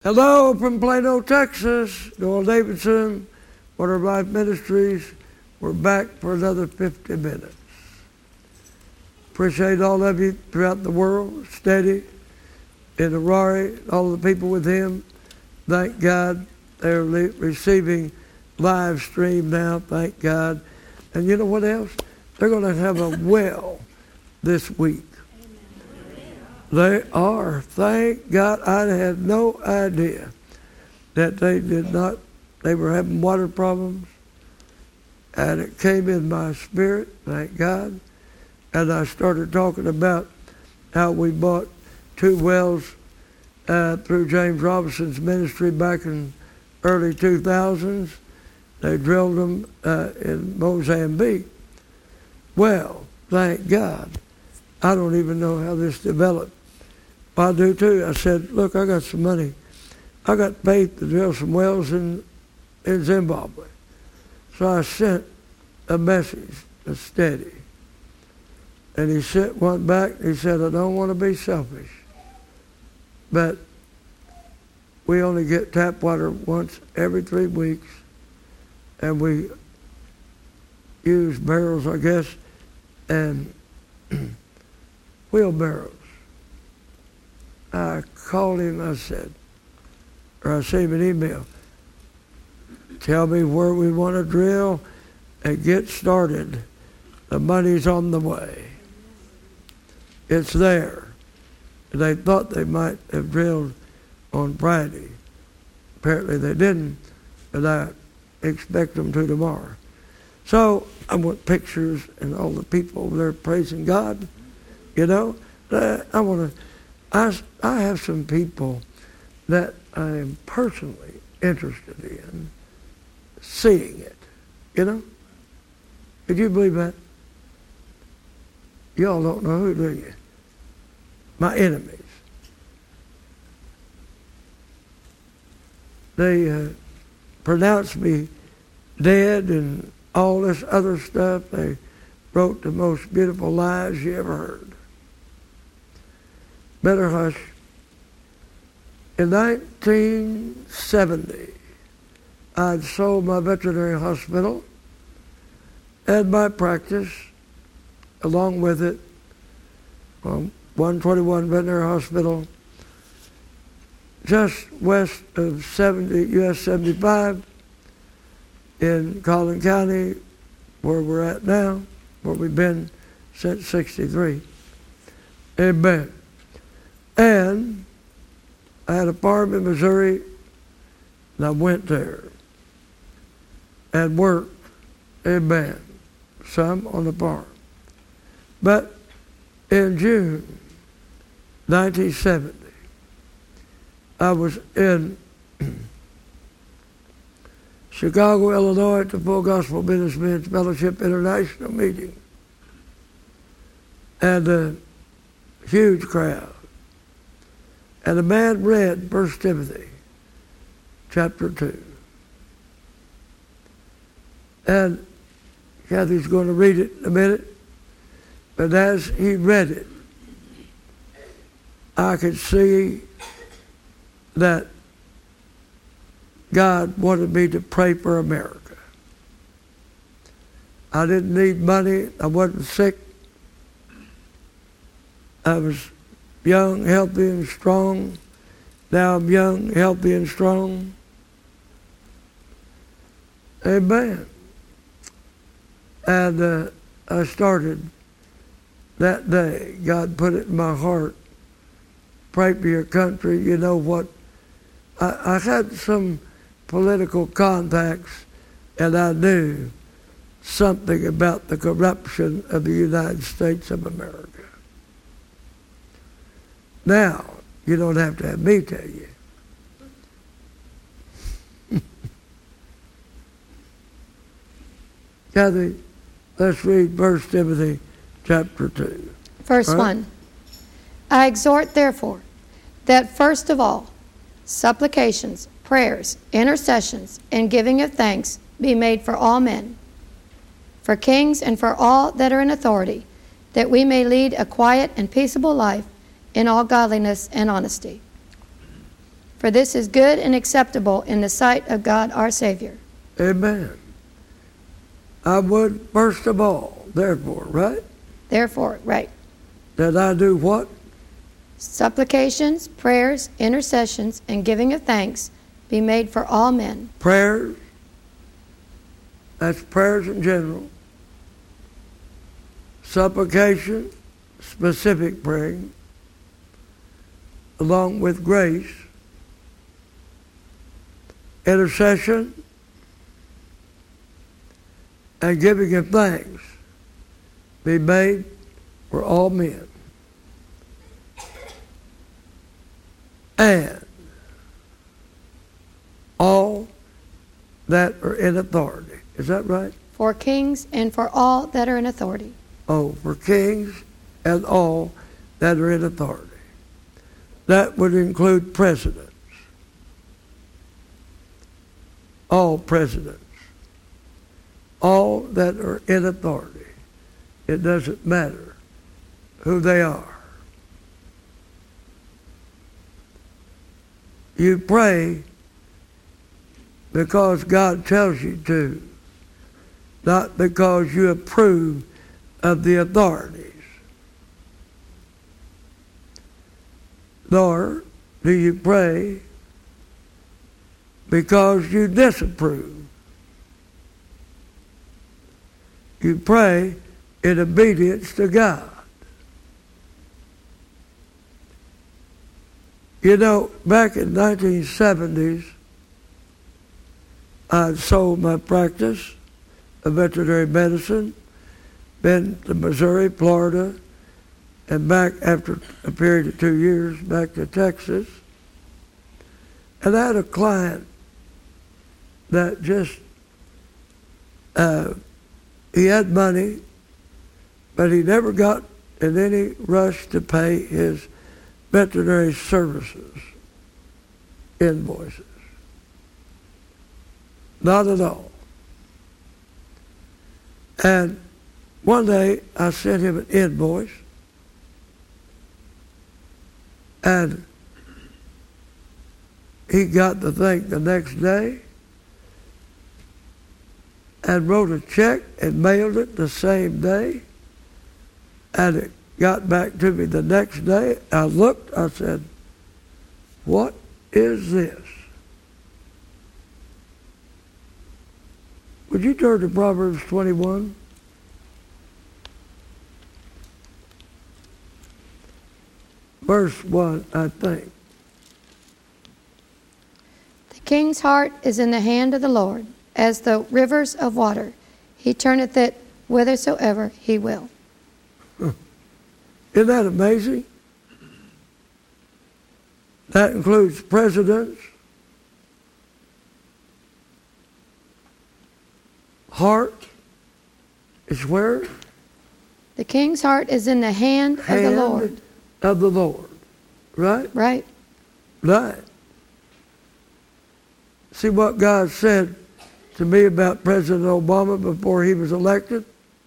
Hello from Plano, Texas. Noel Davidson, Water of Life Ministries. We're back for another 50 minutes. Appreciate all of you throughout the world. Steady in Harare, all the people with him. Thank God they're receiving live stream now. Thank God. And you know what else? They're going to have a well this week. They are. Thank God. I had no idea that they were having water problems. And it came in my spirit, thank God. And I started talking about how we bought 2 wells through James Robinson's ministry back in early 2000s. They drilled them in Mozambique. Well, thank God. I don't even know how this developed. I do too. I said, look, I got some money. I got faith to drill some wells in Zimbabwe. So I sent a message to Steady. And he sent one back. He said, I don't want to be selfish, but we only get tap water once every 3 weeks, and we use barrels, I guess, and wheelbarrows. I called him, I sent him an email. Tell me where we want to drill and get started. The money's on the way. It's there. They thought they might have drilled on Friday. Apparently they didn't, but I expect them to tomorrow. So I want pictures and all the people over there praising God. You know, I have some people that I am personally interested in seeing it. You know? Could you believe that? Y'all don't know who, do you? My enemies. They pronounced me dead and all this other stuff. They wrote the most beautiful lies you ever heard. Better hush. In 1970, I'd sold my veterinary hospital and my practice, along with it, 121 Veterinary Hospital, just west of US 75 in Collin County, where we're at now, where we've been since '63. Amen. And I had a farm in Missouri, and I went there and worked, amen, some on the farm. But in June 1970, I was in Chicago, Illinois, at the Full Gospel Businessmen's Fellowship International meeting. And a huge crowd. And a man read 1 Timothy chapter 2. And Kathy's going to read it in a minute. But as he read it, I could see that God wanted me to pray for America. I didn't need money. I wasn't sick. I was young, healthy, and strong. Now I'm young, healthy, and strong. Amen. And I started that day. God put it in my heart. Pray for your country. You know what? I had some political contacts, and I knew something about the corruption of the United States of America. Now, you don't have to have me tell you. Kathy, let's read 1 Timothy chapter 2. Verse 1. I exhort, therefore, that first of all, supplications, prayers, intercessions, and giving of thanks be made for all men, for kings and for all that are in authority, that we may lead a quiet and peaceable life in all godliness and honesty. For this is good and acceptable in the sight of God our Savior. Amen. I would, first of all, therefore, right? Therefore, right. That I do what? Supplications, prayers, intercessions, and giving of thanks be made for all men. Prayers. That's prayers in general. Supplication, specific praying, along with grace. Intercession, and giving of thanks be made for all men. And all that are in authority. Is that right? For kings and for all that are in authority. Oh, for kings and all that are in authority. That would include presidents. All presidents. All that are in authority. It doesn't matter who they are. You pray because God tells you to, not because you approve of the authorities. Nor do you pray because you disapprove. You pray in obedience to God. You know, back in the 1970s, I had sold my practice of veterinary medicine, been to Missouri, Florida, and back after a period of 2 years, back to Texas. And I had a client that just, he had money, but he never got in any rush to pay his veterinary services invoices. Not at all. And one day I sent him an invoice, and he got the thing the next day and wrote a check and mailed it the same day, and it got back to me the next day. I looked, I said, what is this? Would you turn to Proverbs 21? Verse 1, I think. The king's heart is in the hand of the Lord, as the rivers of water. He turneth it whithersoever he will. Isn't that amazing? That includes presidents, heart is where? The king's heart is in the hand of the Lord. Of the Lord. Right? Right. Right. See what God said to me about President Obama before he was elected?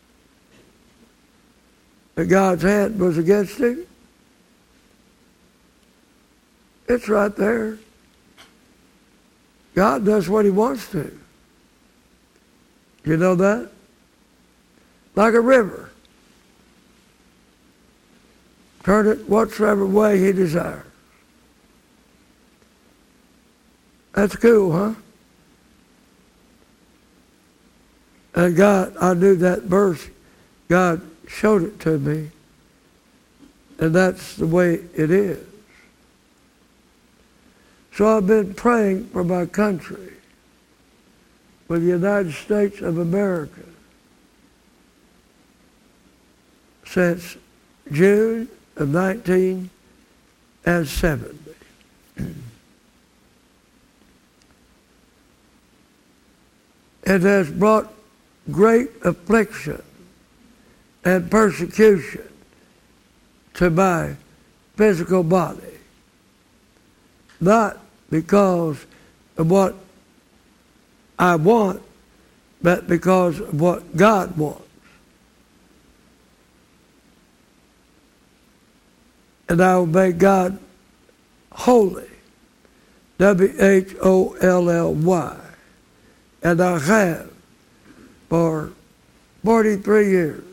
That God's hand was against him? It's right there. God does what he wants to. You know that? Like a river. Turn it whatsoever way he desires. That's cool, huh? And God, I knew that verse. God showed it to me. And that's the way it is. So I've been praying for my country, for the United States of America, since June of 1970. It has brought great affliction and persecution to my physical body, not because of what I want, but because of what God wants. And I obey God wholly, W-H-O-L-L-Y. And I have for 43 years.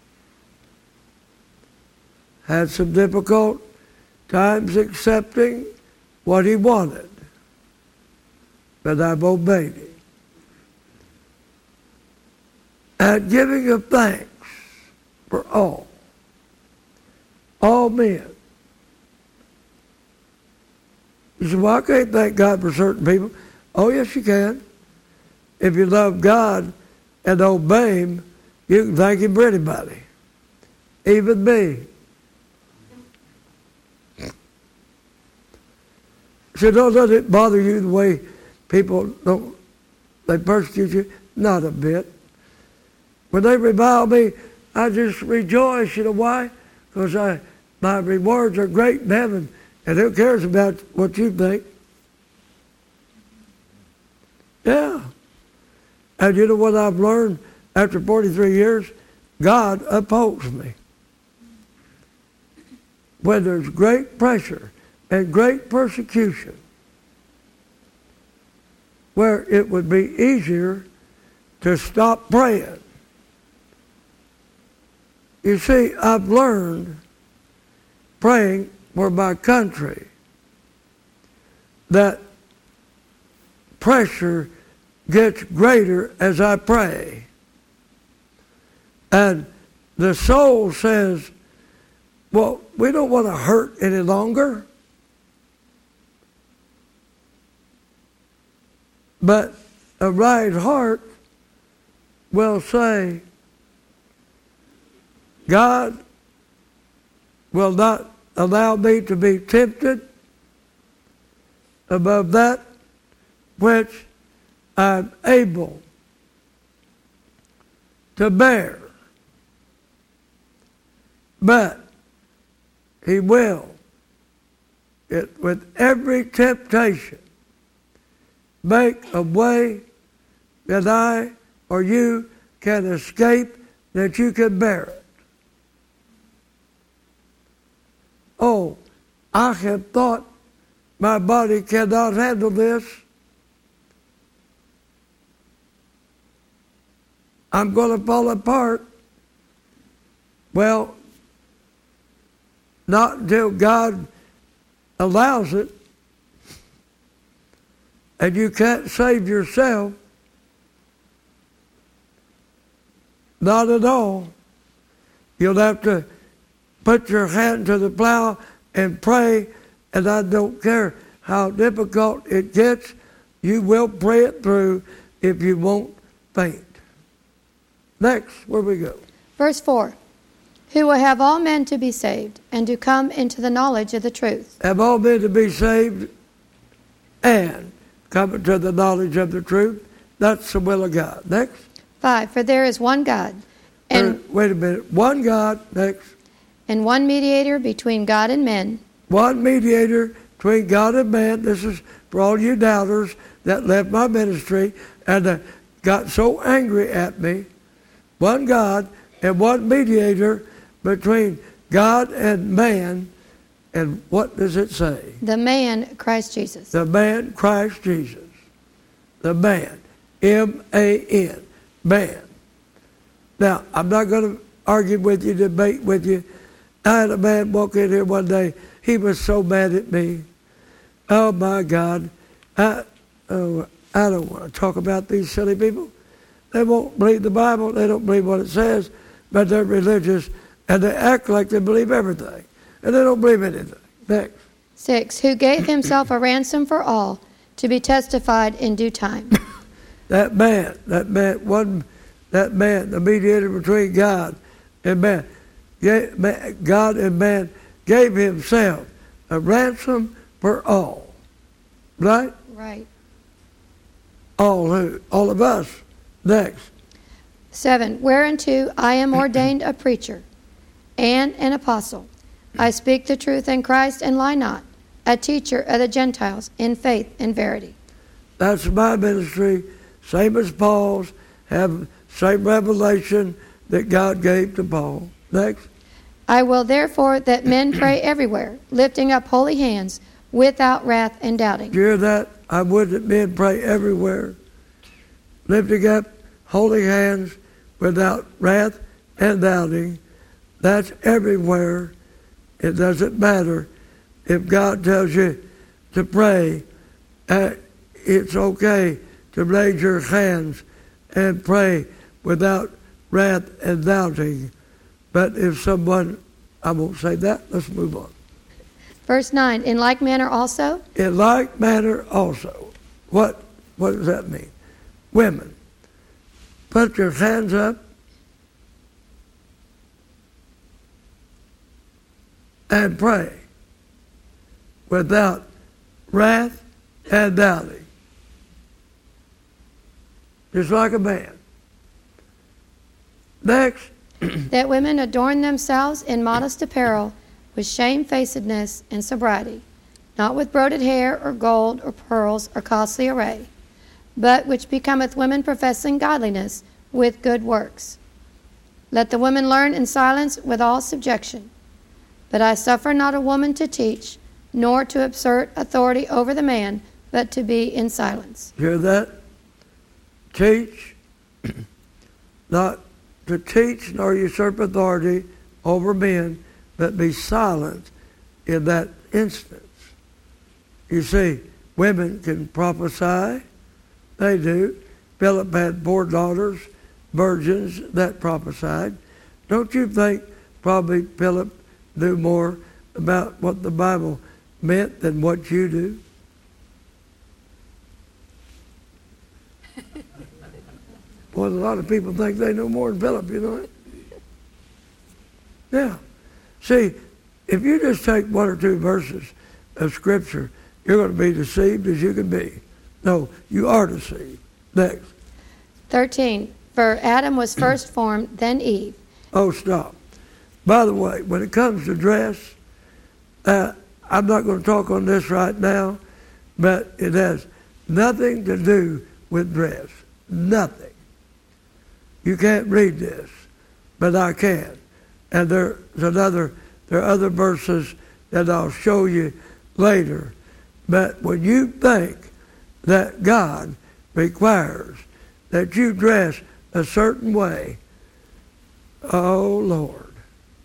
Had some difficult times accepting what he wanted, but I've obeyed him. And giving of thanks for all men. You say, well, I can't thank God for certain people. Oh, yes, you can. If you love God and obey him, you can thank him for anybody, even me. So don't let it bother you the way people they persecute you. Not a bit. When they revile me, I just rejoice. You know why? Because my rewards are great in heaven, and who cares about what you think? Yeah. And you know what I've learned after 43 years? God upholds me. When there's great pressure and great persecution, where it would be easier to stop praying. You see, I've learned praying for my country that pressure gets greater as I pray. And the soul says, well, we don't want to hurt any longer. But a right heart will say, God will not allow me to be tempted above that which I'm able to bear. But he will, with every temptation, make a way that I or you can escape, that you can bear it. Oh, I have thought my body cannot handle this. I'm going to fall apart. Well, not until God allows it. And you can't save yourself. Not at all. You'll have to put your hand to the plow and pray, and I don't care how difficult it gets, you will pray it through if you won't faint. Next, where we go? Verse 4. Who will have all men to be saved and to come into the knowledge of the truth. Have all men to be saved and come into the knowledge of the truth. That's the will of God. Next. 5. For there is one God. Wait a minute. One God. Next. And one mediator between God and men. One mediator between God and man. This is for all you doubters that left my ministry and got so angry at me. One God and one mediator between God and man. And what does it say? The man, Christ Jesus. The man, Christ Jesus. The man. M-A-N. Man. Now, I'm not going to argue with you, debate with you. I had a man walk in here one day. He was so mad at me. Oh, my God. I don't want to talk about these silly people. They won't believe the Bible. They don't believe what it says. But they're religious, and they act like they believe everything. And they don't believe anything. Next. 6. Who gave himself a ransom for all, to be testified in due time. That man, the mediator between God and man. God and man gave himself a ransom for all. Right? Right. All who? All of us. Next. 7. Whereunto I am ordained a preacher and an apostle. I speak the truth in Christ and lie not, a teacher of the Gentiles in faith and verity. That's my ministry, same as Paul's, have same revelation that God gave to Paul. Next. I will therefore that men pray everywhere, lifting up holy hands, without wrath and doubting. You hear that? I would that men pray everywhere, lifting up holy hands without wrath and doubting. That's everywhere. It doesn't matter if God tells you to pray. It's okay to raise your hands and pray without wrath and doubting. But if someone, I won't say that, let's move on. Verse 9, in like manner also? In like manner also. What does that mean? Women, put your hands up and pray without wrath and doubting. Just like a man. Next. That women adorn themselves in modest apparel with shamefacedness and sobriety, not with broided hair or gold or pearls or costly array, but which becometh women professing godliness with good works. Let the women learn in silence with all subjection. But I suffer not a woman to teach, nor to assert authority over the man, but to be in silence. Hear that? Teach, not to teach nor usurp authority over men, but be silent in that instance. You see, women can prophesy. They do. Philip had 4 daughters, virgins, that prophesied. Don't you think probably Philip knew more about what the Bible meant than what you do? Well, a lot of people think they know more than Philip, you know it? Yeah. See, if you just take 1 or 2 verses of Scripture, you're going to be deceived as you can be. No, you are deceived. Next. 13, for Adam was first formed, then Eve. Oh, stop. By the way, when it comes to dress, I'm not going to talk on this right now, but it has nothing to do with dress. Nothing. You can't read this, but I can. And there are other verses that I'll show you later. But when you think that God requires that you dress a certain way, oh Lord,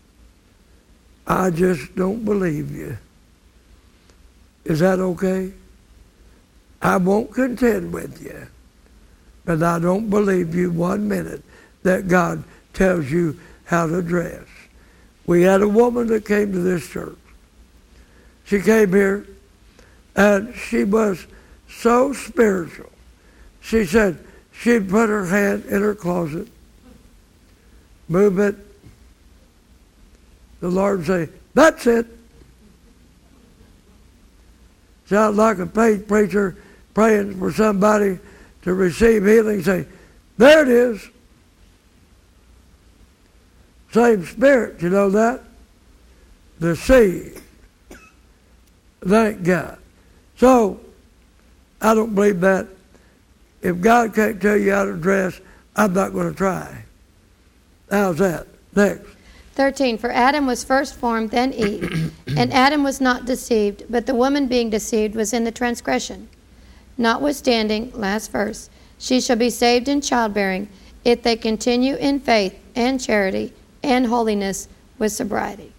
I just don't believe you. Is that okay? I won't contend with you, but I don't believe you 1 minute that God tells you how to dress. We had a woman that came to this church. She came here, and she was so spiritual. She said she'd put her hand in her closet, move it. The Lord would say, that's it. Sounds like a faith preacher praying for somebody to receive healing. Say, there it is. Same spirit, you know that? Deceived. Thank God. So, I don't believe that. If God can't tell you how to dress, I'm not going to try. How's that? Next. 13, for Adam was first formed, then Eve. And Adam was not deceived, but the woman being deceived was in the transgression. Notwithstanding, last verse, she shall be saved in childbearing, if they continue in faith and charity and holiness with sobriety.